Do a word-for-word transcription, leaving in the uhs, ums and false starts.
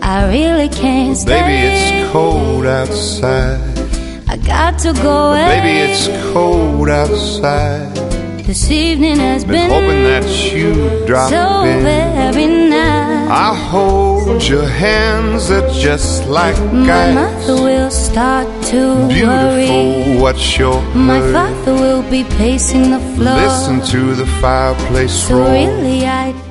I really can't stay. Baby, it's cold outside. I got to go away. Baby, it's cold outside. This evening has Been been hoping that you'd drop so in. very nice. I'll hold your hands, they're just like My ice. mother will start to Beautiful, worry. what's your My hurry? father will be pacing the floor. Listen to the fireplace So roar. really I